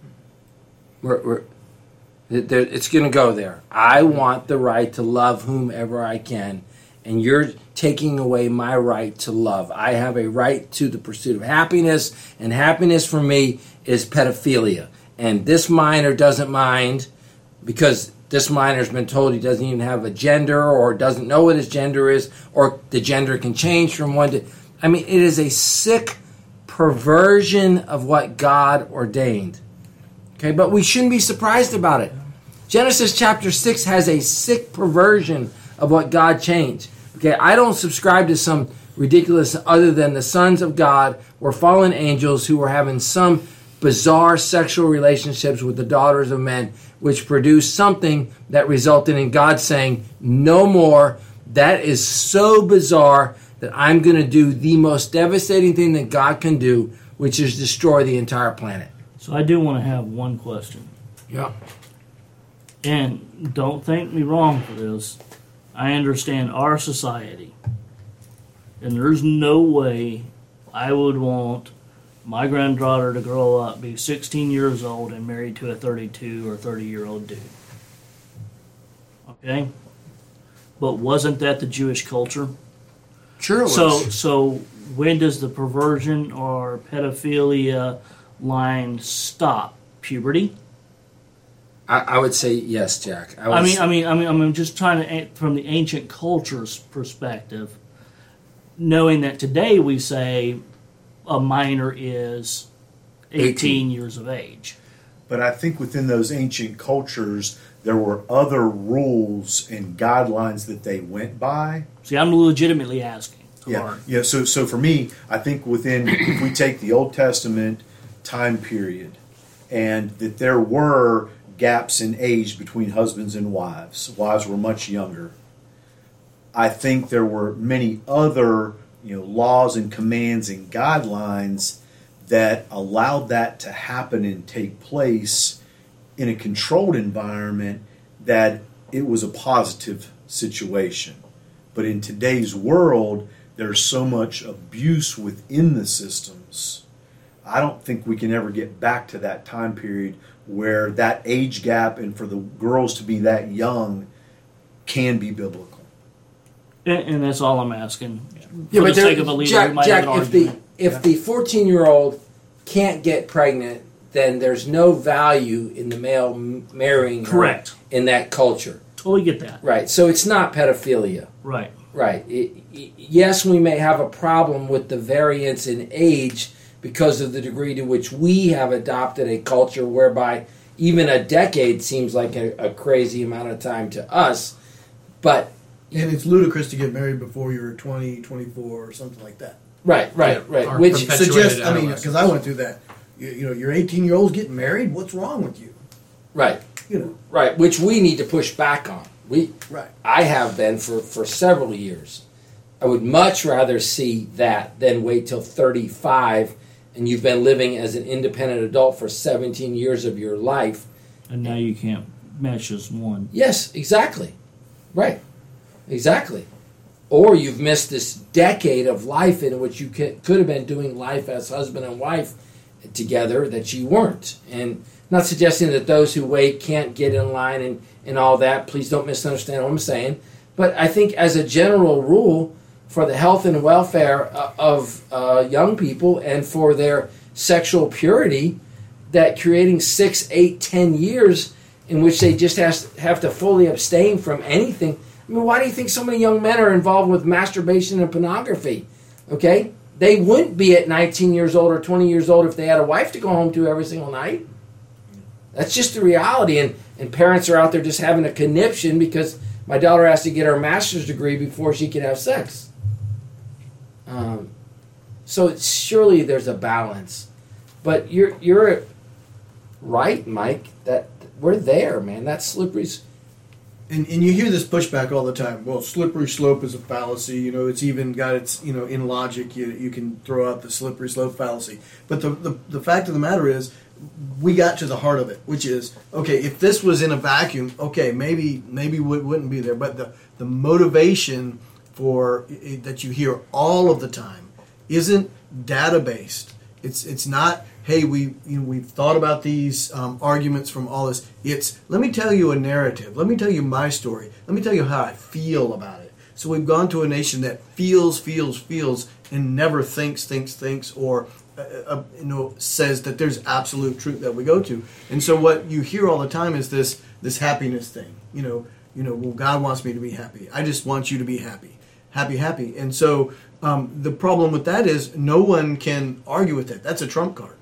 It's going to go there. I want the right to love whomever I can, and you're taking away my right to love. I have a right to the pursuit of happiness, and happiness for me is pedophilia. And this minor doesn't mind because this minor's been told he doesn't even have a gender or doesn't know what his gender is, or the gender can change from one to... I mean, it is a sick perversion of what God ordained. Okay, but we shouldn't be surprised about it. Genesis chapter 6 has a sick perversion of what God changed. Okay, I don't subscribe to some ridiculous other than the sons of God were fallen angels who were having some bizarre sexual relationships with the daughters of men, which produced something that resulted in God saying, no more. That is so bizarre that I'm going to do the most devastating thing that God can do, which is destroy the entire planet. So I do want to have one question. Yeah. And don't think me wrong for this. I understand our society. And there's no way I would want my granddaughter to grow up, be 16 years old, and married to a 32 or 30-year-old dude. Okay? But wasn't that the Jewish culture? Sure it was. So when does the perversion or pedophilia line stop? Puberty? I would say yes, Jack. I'm just trying to, from the ancient culture's perspective, knowing that today we say a minor is 18 years of age. But I think within those ancient cultures, there were other rules and guidelines that they went by. See, I'm legitimately asking. Yeah. So for me, I think within, if we take the Old Testament time period, and that there were gaps in age between husbands and wives. Wives were much younger. I think there were many other, laws and commands and guidelines that allowed that to happen and take place in a controlled environment, that it was a positive situation. But in today's world, there's so much abuse within the systems. I don't think we can ever get back to that time period where that age gap and for the girls to be that young can be biblical. And that's all I'm asking. Yeah, for but the sake of a leader, Jack, we might have an argument. if the 14-year-old can't get pregnant, then there's no value in the male marrying Correct. her in that culture. Totally get that. Right. So it's not pedophilia. Right. Right. Yes, we may have a problem with the variance in age because of the degree to which we have adopted a culture whereby even a decade seems like a crazy amount of time to us. But and it's ludicrous to get married before you're 20, 24, or something like that. Right. Our Which perpetuated because I went through that. You're 18-year-olds getting married. What's wrong with you? right. Right, which we need to push back on. Right. I have been for several years. I would much rather see that than wait till 35 and you've been living as an independent adult for 17 years of your life. And now you can't mesh as one. Yes, exactly. Right. Exactly. Or you've missed this decade of life in which you could have been doing life as husband and wife together that you weren't. And not suggesting that those who wait can't get in line and all that. Please don't misunderstand what I'm saying. But I think as a general rule, for the health and welfare of young people and for their sexual purity, that creating 6, 8, 10 years in which they just have to fully abstain from anything. I mean, why do you think so many young men are involved with masturbation and pornography? Okay? They wouldn't be at 19 years old or 20 years old if they had a wife to go home to every single night. That's just the reality. And parents are out there just having a conniption because my daughter has to get her master's degree before she can have sex. So surely there's a balance. But you're right, Mike, that we're there, man. That's slippery. And you hear this pushback all the time. Well, slippery slope is a fallacy. You know, it's even got its, you know, in logic, you can throw out the slippery slope fallacy. But the fact of the matter is, we got to the heart of it, which is, okay, if this was in a vacuum, okay, maybe it wouldn't be there. But the motivation for that you hear all of the time isn't data-based. It's not, hey, we've thought about these arguments from all this. It's, let me tell you a narrative. Let me tell you my story. Let me tell you how I feel about it. So we've gone to a nation that feels, and never thinks, or says that there's absolute truth that we go to. And so what you hear all the time is this happiness thing. Well, God wants me to be happy. I just want you to be happy. Happy. And so the problem with that is no one can argue with that. That's a trump card.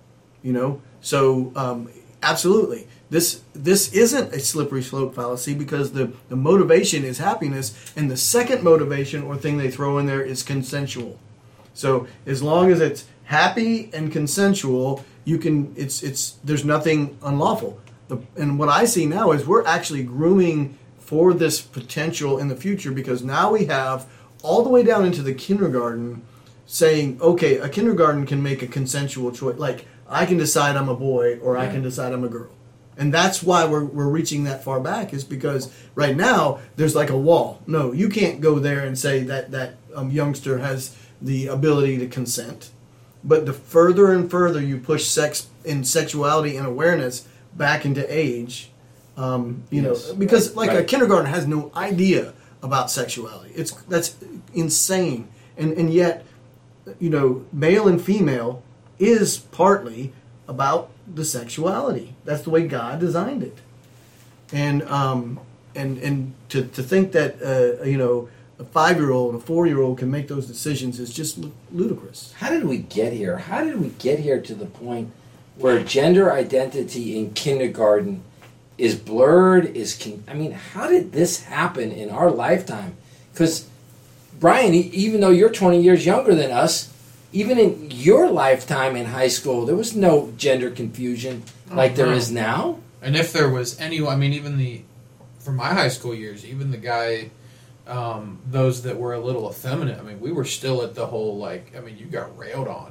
So absolutely. This isn't a slippery slope fallacy because the motivation is happiness, and the second motivation or thing they throw in there is consensual. So as long as it's happy and consensual, you can. There's nothing unlawful. And what I see now is we're actually grooming for this potential in the future, because now we have all the way down into the kindergarten saying, okay, a kindergarten can make a consensual choice. Like, I can decide I'm a boy or I can decide I'm a girl. And that's why we're reaching that far back, is because right now there's like a wall. No, you can't go there and say that youngster has the ability to consent. But the further and further you push sex and sexuality and awareness back into age, because a kindergarten has no idea about sexuality. That's insane. And yet, male and female is partly about the sexuality. That's the way God designed it. And to think that a 5-year-old, a 4-year-old can make those decisions is just ludicrous. How did we get here? How did we get here to the point where gender identity in kindergarten is blurred? How did this happen in our lifetime? Because, Brian, even though you're 20 years younger than us, even in your lifetime in high school, there was no gender confusion like there is now. And if there was any, from my high school years, even the guy, those that were a little effeminate, we were still at the whole, you got railed on.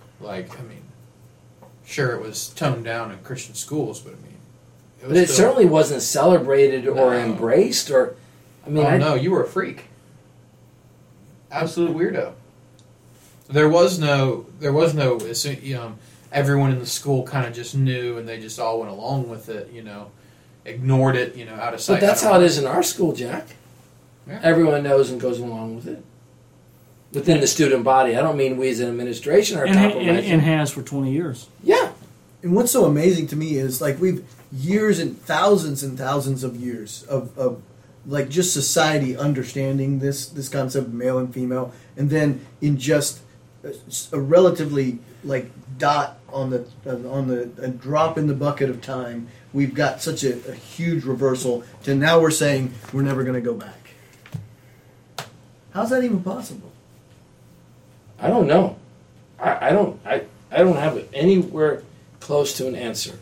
Sure, it was toned down in Christian schools, but it certainly wasn't celebrated or embraced, or, no, you were a freak. Absolute weirdo. There was no, everyone in the school kind of just knew, and they just all went along with it, ignored it, out of sight. But that's how it is in our school, Jack. Yeah. Everyone knows and goes along with it. Within the student body. I don't mean we as an administration are compromising. And has for 20 years. Yeah. And what's so amazing to me is, we've years and thousands of years of just society understanding this concept of male and female, and then in just a relatively dot on a drop in the bucket of time, we've got such a huge reversal to now we're saying we're never going to go back. How's that even possible? I don't know. I don't have anywhere close to an answer.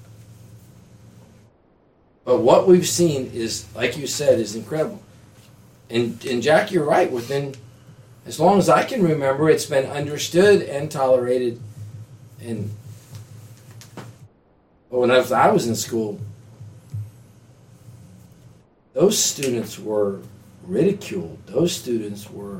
But what we've seen is, like you said, is incredible. And Jack, you're right. Within as long as I can remember, it's been understood and tolerated. And when I was in school, those students were ridiculed. Those students were...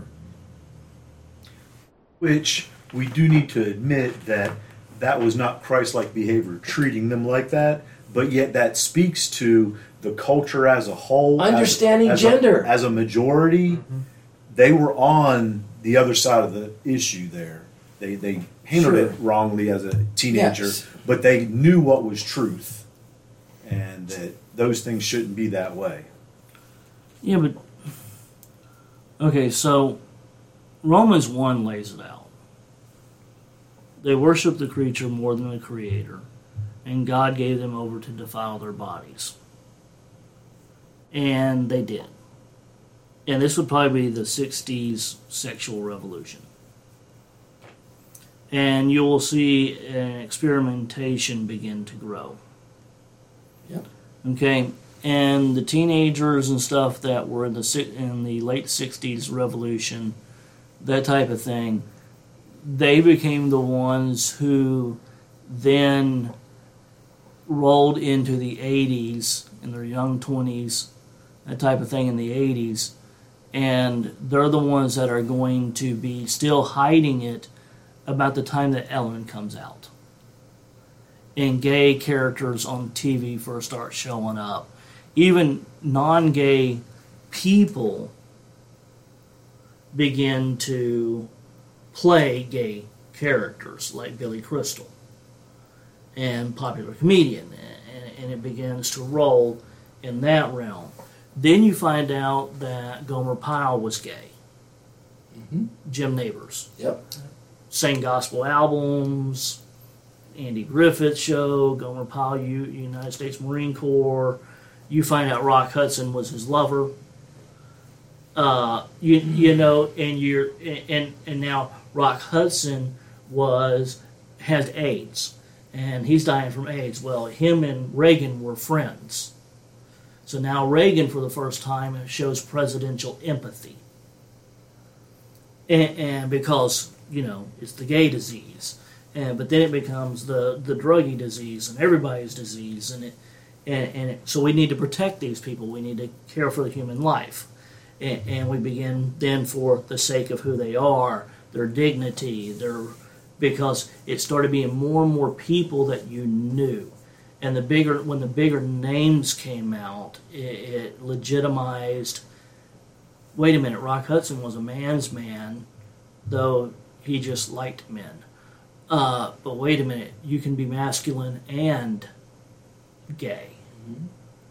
Which we do need to admit that was not Christ-like behavior, treating them like that, but yet that speaks to the culture as a whole. Understanding gender. As a majority, they were on the other side of the issue there. They handled it wrongly as a teenager, but they knew what was truth, and that those things shouldn't be that way. Yeah, but okay, so Romans 1 lays it out. They worship the creature more than the creator, and God gave them over to defile their bodies. And they did. And this would probably be the 60s sexual revolution. And you will see an experimentation begin to grow. Yep. Okay, and the teenagers and stuff that were in the late 60s revolution, that type of thing, they became the ones who then rolled into the 80s, in their young 20s, that type of thing in the 80s, and they're the ones that are going to be still hiding it about the time that Ellen comes out. And gay characters on TV first start showing up. Even non-gay people begin to play gay characters like Billy Crystal and popular comedian, and it begins to roll in that realm. Then you find out that Gomer Pyle was gay. Mm-hmm. Jim Nabors. Yep. Sang gospel albums, Andy Griffith Show, Gomer Pyle, United States Marine Corps. You find out Rock Hudson was his lover. You know, and now Rock Hudson has AIDS, and he's dying from AIDS. Well, him and Reagan were friends, so now Reagan, for the first time, shows presidential empathy, and because it's the gay disease, but then it becomes the druggy disease and everybody's disease, so we need to protect these people. We need to care for the human life. And we begin then, for the sake of who they are, their dignity, because it started being more and more people that you knew. And when the bigger names came out, it legitimized, wait a minute, Rock Hudson was a man's man, though he just liked men. But wait a minute, you can be masculine and gay. Mm-hmm.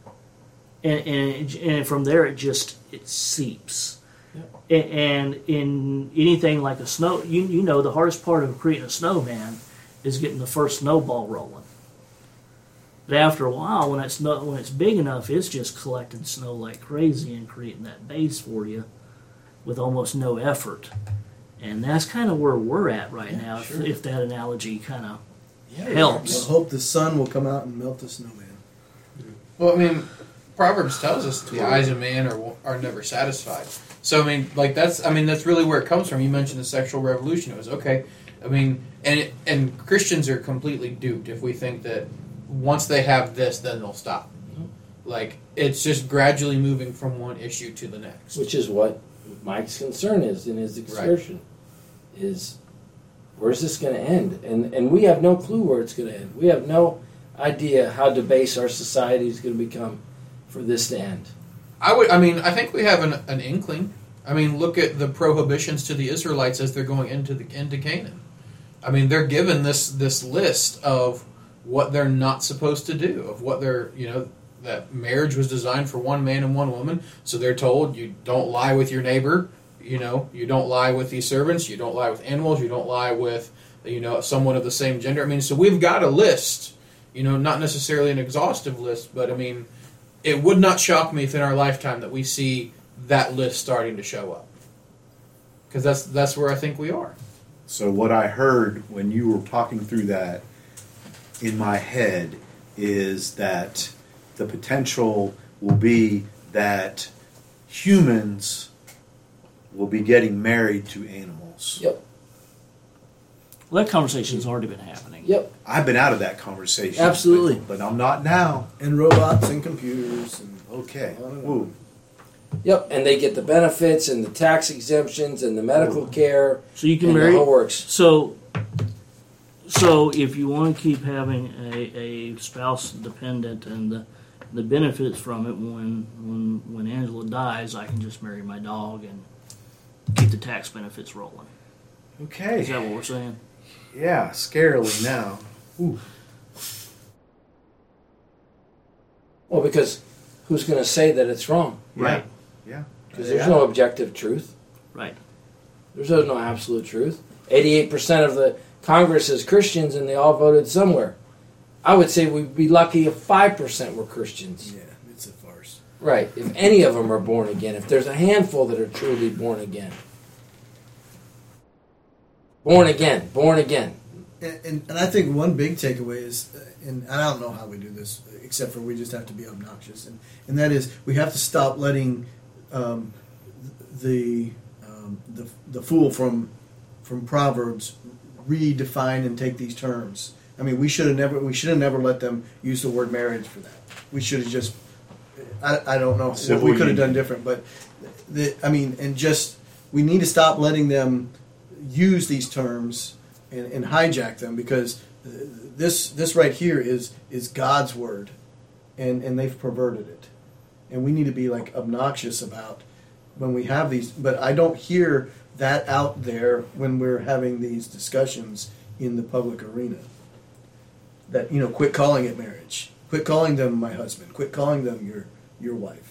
And from there it seeps. Yep. And in anything like a snow, the hardest part of creating a snowman is getting the first snowball rolling. But after a while, when it's big enough, it's just collecting snow like crazy and creating that base for you with almost no effort. And that's kind of where we're at right now, sure. if that analogy kind of helps. I hope the sun will come out and melt the snowman. Well, I mean, Proverbs tells us the eyes of man are never satisfied. So I mean, that's really where it comes from. You mentioned the sexual revolution. It was okay. I mean, and Christians are completely duped if we think that once they have this, then they'll stop. Like, it's just gradually moving from one issue to the next. Which is what Mike's concern is in his excursion. Right. Is where's this going to end? And we have no clue where it's going to end. We have no idea how debased our society is going to become for this to end. I think we have an inkling. I mean, look at the prohibitions to the Israelites as they're going into Canaan. I mean, they're given this list of what they're not supposed to do, of what they're, that marriage was designed for one man and one woman. So they're told, you don't lie with your neighbor, you don't lie with these servants, you don't lie with animals, you don't lie with, someone of the same gender. I mean, so we've got a list, not necessarily an exhaustive list, but I mean, it would not shock me if in our lifetime that we see that list starting to show up. Because that's where I think we are. So what I heard when you were talking through that in my head is that the potential will be that humans will be getting married to animals. Yep. Well, that conversation's already been happening. Yep. I've been out of that conversation. Absolutely. But I'm not now. And robots and computers and Okay. I don't know. Woo. Yep. And they get the benefits and the tax exemptions and the medical care So you can and marry. the whole works. So if you want to keep having a spouse dependent and the benefits from it, when Angela dies, I can just marry my dog and keep the tax benefits rolling. Okay. Is that what we're saying? Yeah, scarily now. Ooh. Well, because who's going to say that it's wrong? Right. Yeah. Because there's no objective truth. Right. There's no absolute truth. 88% of the Congress is Christians, and they all voted somewhere. I would say we'd be lucky if 5% were Christians. Yeah, it's a farce. Right. If any of them are born again. If there's a handful that are truly born again. Born again. Born again. And I think one big takeaway is, and I don't know how we do this, except for we just have to be obnoxious, and that is we have to stop letting the fool from Proverbs redefine and take these terms. I mean, we should have never let them use the word marriage for that. We should have just, I don't know what we could have done different, but we need to stop letting them use these terms and hijack them, because this right here is God's word, and they've perverted it, and we need to be like obnoxious about when we have these. But I don't hear that out there when we're having these discussions in the public arena. That, quit calling it marriage, quit calling them my husband, quit calling them your wife.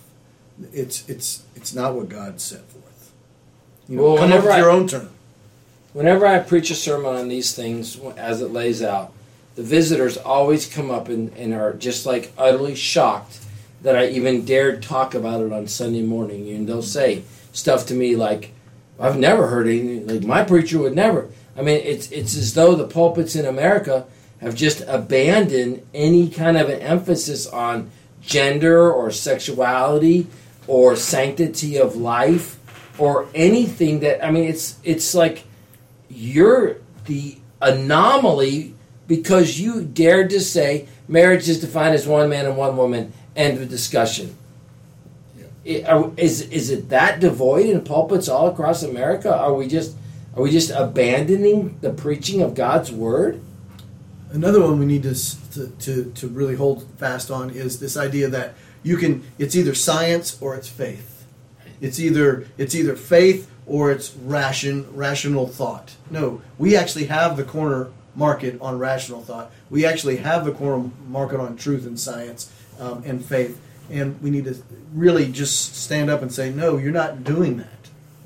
It's not what God set forth. Well, come up with your own term. Whenever I preach a sermon on these things, as it lays out, the visitors always come up and are just like utterly shocked that I even dared talk about it on Sunday morning. And they'll say stuff to me like, I've never heard anything, like my preacher would never. I mean, it's as though the pulpits in America have just abandoned any kind of an emphasis on gender or sexuality or sanctity of life or anything that, I mean, it's like, you're the anomaly because you dared to say marriage is defined as one man and one woman. End of discussion. Yeah. Is it that devoid in pulpits all across America? Are we just abandoning the preaching of God's word? Another one we need to really hold fast on is this idea that it's either science or it's faith. It's either faith or it's rational thought. No, we actually have the corner market on rational thought. We actually have the corner market on truth and science and faith. And we need to really just stand up and say, no, you're not doing that,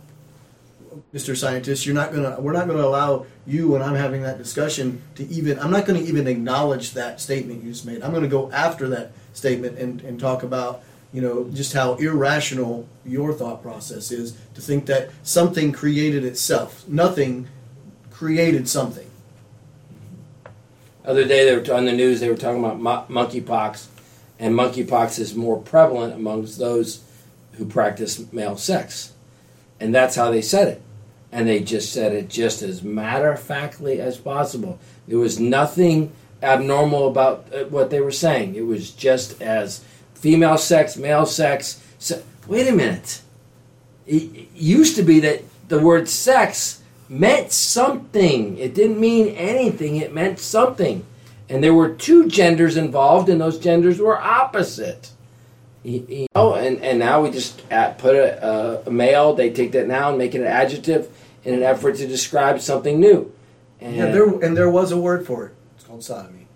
Mr. Scientist. We're not going to allow you, when I'm having that discussion, I'm not going to even acknowledge that statement you just made. I'm going to go after that statement and talk about, just how irrational your thought process is to think that something created itself. Nothing created something. Other day, they were on the news. They were talking about monkeypox, and monkeypox is more prevalent amongst those who practice male sex, and that's how they said it. And they just said it just as matter-of-factly as possible. There was nothing abnormal about what they were saying. It was just as female sex, male sex. Wait a minute. It used to be that the word sex meant something. It didn't mean anything. It meant something. And there were two genders involved, and those genders were opposite. And now we just put a male, they take that noun, make it an adjective in an effort to describe something new. And there was a word for it. It's called sodomy.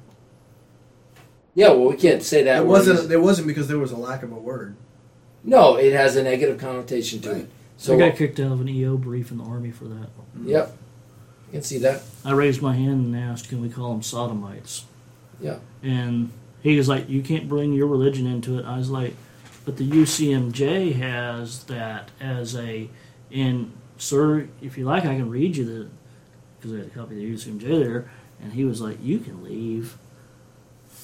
Yeah, well, we can't say that. It wasn't because there was a lack of a word. No, it has a negative connotation to it. So I got kicked out of an EO brief in the Army for that. Yep. You can see that. I raised my hand and asked, can we call them sodomites? Yeah. And he was like, you can't bring your religion into it. I was like, but the UCMJ has that as and sir, if you like, I can read you because I had a copy of the UCMJ there. And he was like, you can leave.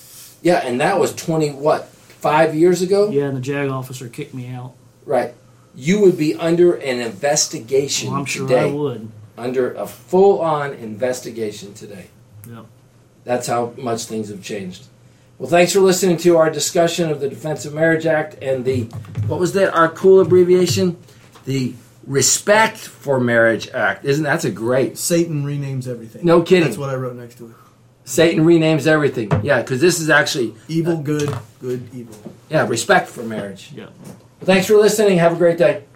Yeah, and that was 5 years ago? Yeah, and the JAG officer kicked me out. Right. you would be under an investigation Well, I'm sure today. I would. Under a full-on investigation today. Yep. That's how much things have changed. Well, thanks for listening to our discussion of the Defense of Marriage Act and the, what was that, our cool abbreviation? The Respect for Marriage Act. That's a great. Satan renames everything. No kidding. That's what I wrote next to it. Satan renames everything. Yeah, because this is actually, Evil, good, good, evil. yeah, respect for marriage. Yep. Well, thanks for listening. Have a great day.